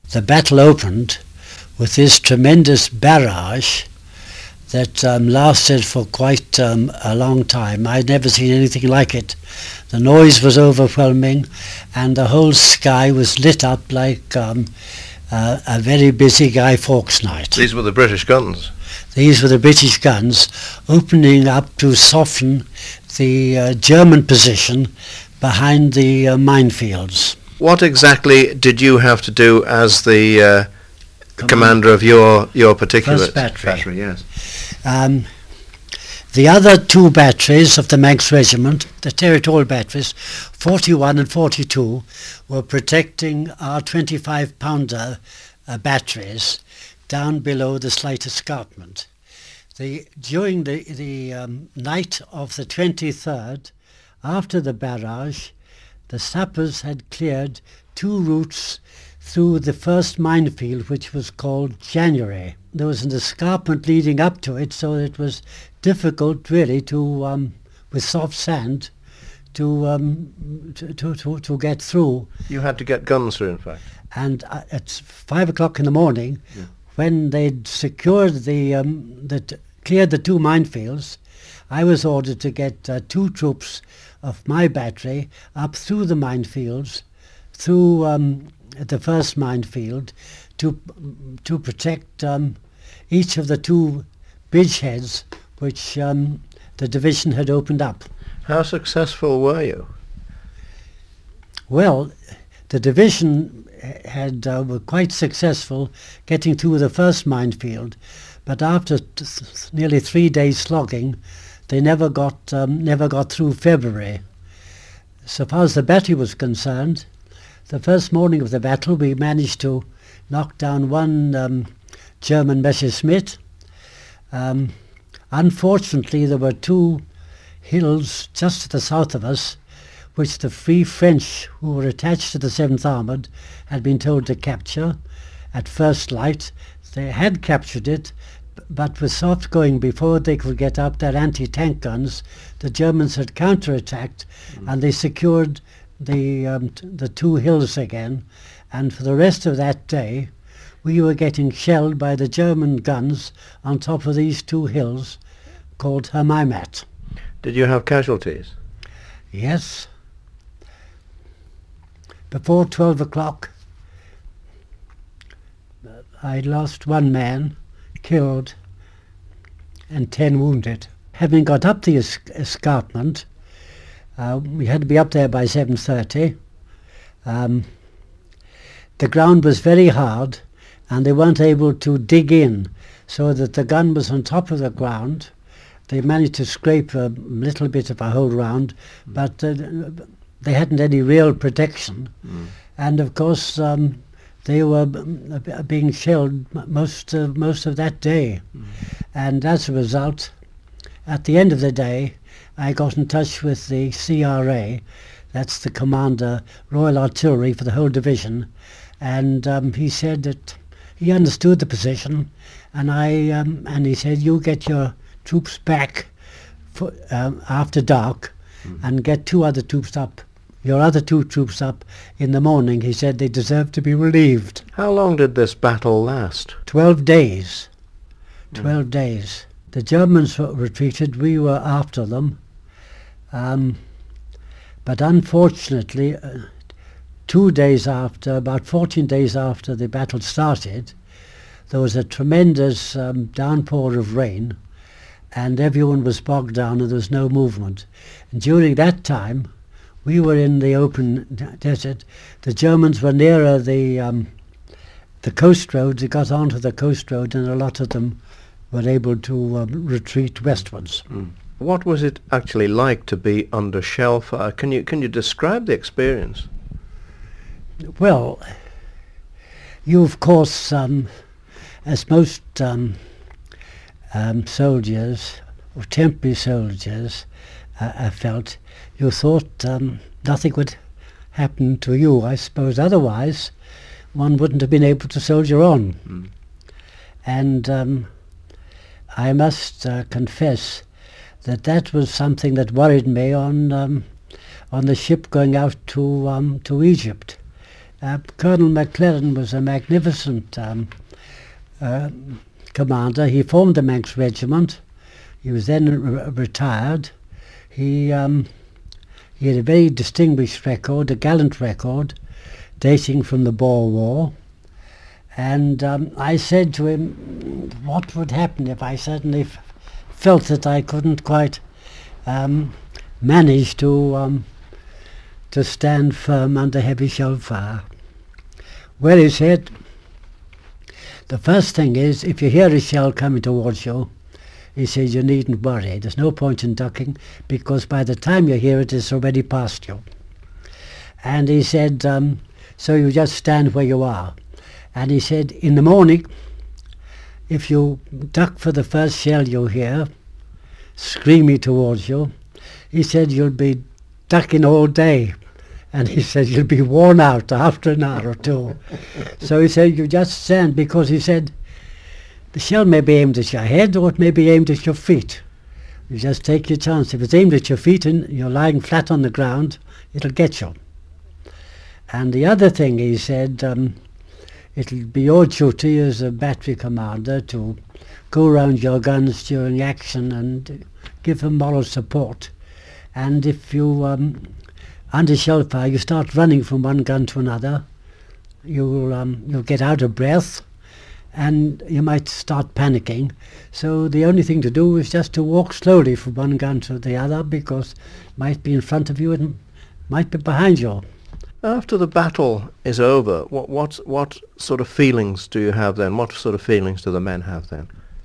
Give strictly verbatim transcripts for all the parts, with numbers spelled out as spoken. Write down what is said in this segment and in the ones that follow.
the battle opened with this tremendous barrage that um, lasted for quite um, a long time. I'd never seen anything like it. The noise was overwhelming, and the whole sky was lit up like um, uh, a very busy Guy Fawkes night. These were the British guns? These were the British guns opening up to soften the uh, German position behind the uh, minefields. What exactly did you have to do as the uh, Command- commander of your, your particular First battery? battery, yes. Um, the other two batteries of the Manx Regiment, the territorial batteries, forty-one and forty-two, were protecting our twenty-five pounder uh, batteries down below the slight escarpment. The, during the, the um, night of the twenty-third, after the barrage, the sappers had cleared two routes through the first minefield, which was called January. There was an escarpment leading up to it, so it was difficult really to, um, with soft sand, to, um, to, to, to, to get through. You had to get guns through, in fact. And uh, at five o'clock in the morning, yeah. when they'd secured the, um, the t- cleared the two minefields, I was ordered to get uh, two troops of my battery up through the minefields, through um, the first minefield, to to protect um, each of the two bridgeheads which um, the division had opened up. How successful were you? Well, the division had uh, were quite successful getting through the first minefield, but after t- nearly three days slogging, they never got um, never got through February. So far as the battery was concerned, the first morning of the battle we managed to knock down one um, German Messerschmitt. Um, unfortunately, there were two hills just to the south of us, which the Free French, who were attached to the seventh Armoured, had been told to capture at first light. They had captured it, but with soft going before they could get up their anti-tank guns, the Germans had counterattacked, mm. and they secured the um, t- the two hills again. And for the rest of that day, we were getting shelled by the German guns on top of these two hills called Hermeimat. Did you have casualties? Yes. Before twelve o'clock, I lost one man killed and ten wounded. Having got up the es- escarpment, uh, we had to be up there by seven thirty. Um, the ground was very hard and they weren't able to dig in, so that the gun was on top of the ground. They managed to scrape a little bit of a hole round, mm. but uh, they hadn't any real protection. Mm. And of course um, they were b- being shelled most, uh, most of that day. Mm. And as a result, at the end of the day, I got in touch with the C R A, that's the Commander, Royal Artillery for the whole division, and um, he said that he understood the position, and I um, and he said, you get your troops back for, um, after dark, mm. and get two other troops up, your other two troops up in the morning. He said they deserve to be relieved. How long did this battle last? Twelve days. Twelve mm. days. The Germans were retreated, we were after them. Um, but unfortunately, uh, two days after, about fourteen days after the battle started, there was a tremendous um, downpour of rain, and everyone was bogged down and there was no movement. And during that time, we were in the open d- desert. The Germans were nearer the um, the coast road. They got onto the coast road, and a lot of them were able to um, retreat westwards. Mm. What was it actually like to be under shell fire? Can you can you describe the experience? Well, you of course, um, as most um, um, soldiers or temporary soldiers uh, uh, felt, you thought um, nothing would happen to you. I suppose otherwise one wouldn't have been able to soldier on. Mm. And um, I must uh, confess that that was something that worried me on um, on the ship going out to um, to Egypt. Uh, Colonel McClellan was a magnificent um, uh, commander. He formed the Manx Regiment. He was then re- retired. He um, he had a very distinguished record, a gallant record, dating from the Boer War. And um, I said to him, what would happen if I suddenly f- felt that I couldn't quite um, manage to um, to stand firm under heavy shell fire? Well, he said, the first thing is, if you hear a shell coming towards you, he said, you needn't worry. There's no point in ducking, because by the time you hear it, it's already past you. And he said, um, so you just stand where you are. And he said, in the morning, if you duck for the first shell you hear, screaming towards you, he said, you'll be ducking all day. And he said, you'll be worn out after an hour or two. So he said, you just stand, because he said, the shell may be aimed at your head or it may be aimed at your feet. You just take your chance. If it's aimed at your feet and you're lying flat on the ground, it'll get you. And the other thing he said, um, it'll be your duty as a battery commander to go around your guns during action and give them moral support. And if you, um, under shell fire, you start running from one gun to another, you'll, um, you'll get out of breath and you might start panicking. So the only thing to do is just to walk slowly from one gun to the other, because it might be in front of you and might be behind you. After the battle is over, what what what sort of feelings do you have then? What sort of feelings do the men have then?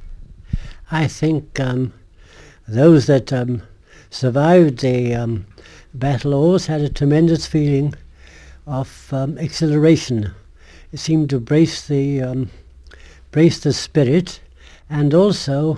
I think um, those that um, survived the um, battle always had a tremendous feeling of um, exhilaration. It seemed to brace the um, brace the spirit, and also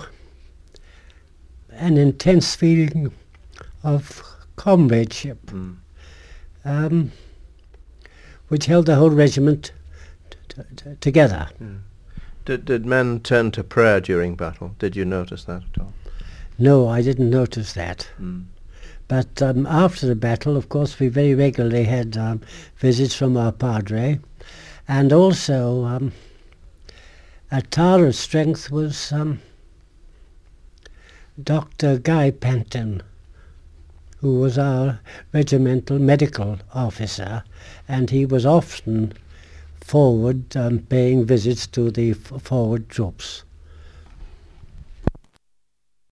an intense feeling of comradeship. Mm. Um, which held the whole regiment t- t- together. Mm. Did, did men turn to prayer during battle? Did you notice that at all? No, I didn't notice that. Mm. But um, after the battle, of course, we very regularly had um, visits from our padre. And also, um, a tower of strength was um, Doctor Guy Panton, who was our regimental medical officer, and he was often forward um, paying visits to the f- forward troops.